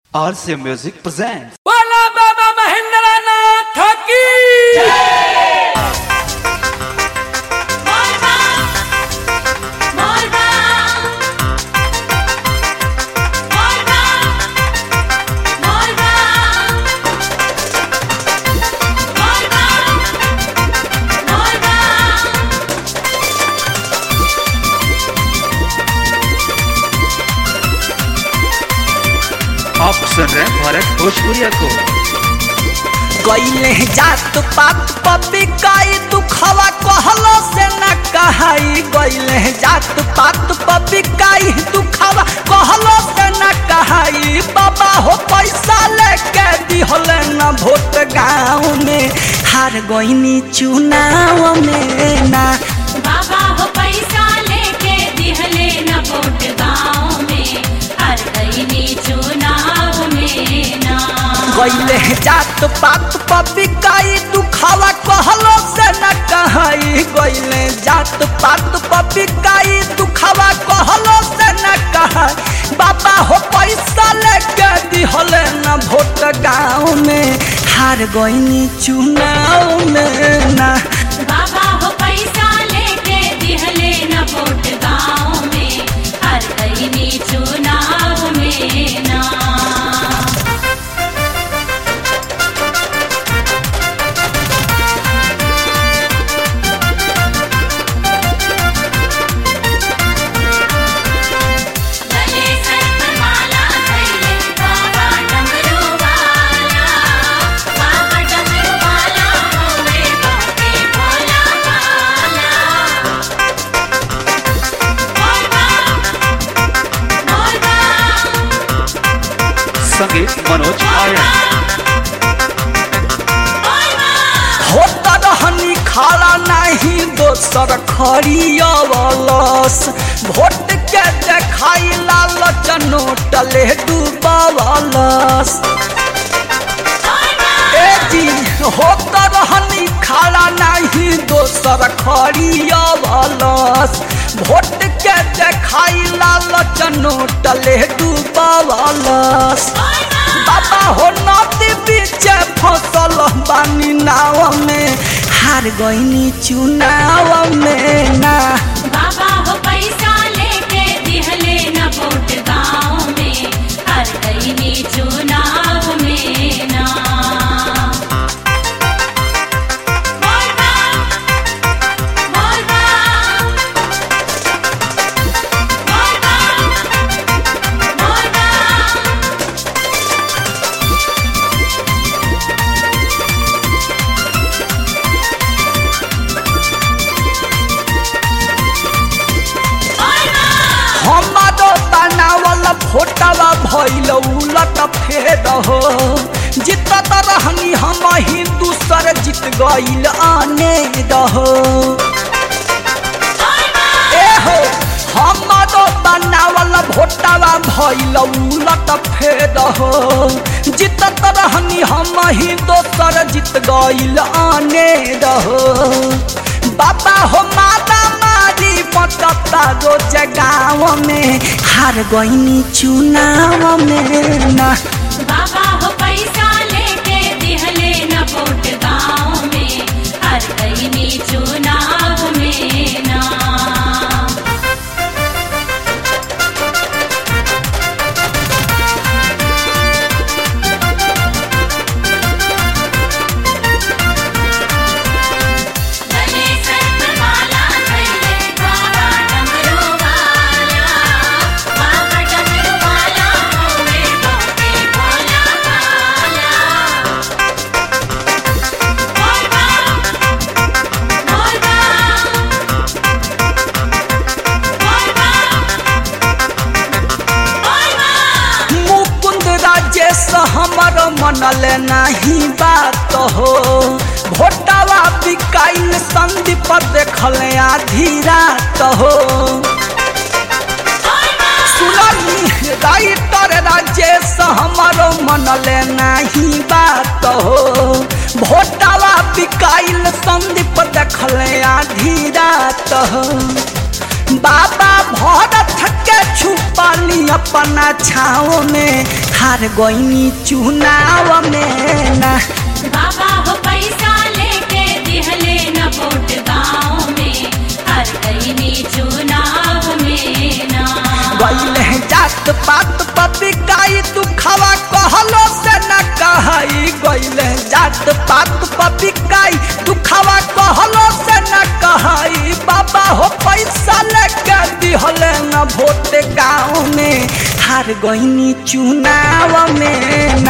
RC Music presents. बोला बाबा महेंद्र नाथ की आप सुन रहे हैं भारत भोजपुरिया को। गईले जात पात पपी काई दुखवा कहलो से न कहाई। गईले जात पात पपी काई दुखवा कहलो से न कहाई। बाबा हो पैसा लेके दिहले न भोट गाँव में हार गईनी चुनाव में ना। बाबा हो पैसा लेके दिहले न वोट गाँव में हर गईनी चुनाव में ना। गईले जात पात पपी काई दुखवा कहलो से न कहाई। गईले जात पात पपी काई दुखवा कहलो से न कहाई। बाबा हो पैसा लेके दिहले न भोट गाँव में हार गईनी चुनाव में ना। बाबा हो पैसा लेके दिहले न वोट गाँव में हर गईनी चुनाव में ना। गले सर पर माला धइले बाबा डमरू वाला। बाबा डमरू वाला होवे बाके भोला वाला। संगीत मनोज आर्यन। होता रहनी खाला नहीं दोसर खरियवलस। भोट के देखाई लालच नोटले डूबवलस। ए जी होता रहनी खाला नहीं दोसर खरियवलस। भोट के देखाई लालच नोटले डूबवलस। बाबा हो नदी बीच फसल बानी नाव में हार गईनी चुनाव में ना। बाबा हो पैसा लेके दिहले न वोट गाँव में हर गईनी चुनाव में ना। हमारो बनावल फोटवा भइल उलट फेर हो। जितत रहनी हम ही दूसर जीत गइल आने रहो। ए हो हमारो बनावल फोटवा भइल उलट फेर हो। जितत रहनी हम ही दूसर जीत गइल आने रहो। बाबा हो माता मारी पटता रोज गाँव में हार गईनी चुनाव में ना। बाबा हो पैसा लेके दिहले न वोट गाँव में हर गईनी चुनाव में ना। गले सर पर माला धइले बाबा डमरू वाला। बाबा डमरू वाला होवे बाके भोला वाला। मुकुंद राजेश हमर मनल नहीं बात हो। भोटवा बिकाइल संदीप देखल आधी रात हो। सुननी राइटर राजेश हमर मनल नहीं बात हो। भोटवा बिकाइल संदीप देखल आधी रात हो। बाबा भरत के छुपाली अपना छाँव में हार गईनी चुनाव में ना। बाबा हो पैसा लेके दिहले न वोट गाँव में, हर गईनी चुनाव में ना। गईले जात पात पपिकाई दुखवा कहलो से न कहाई, गईले जात पात पपिकाई दुखवा कहलो से न कहाई। बाबा हो पैसा लेके दिहले न वोट गाँव में, हार गईनी चुनाव में ना।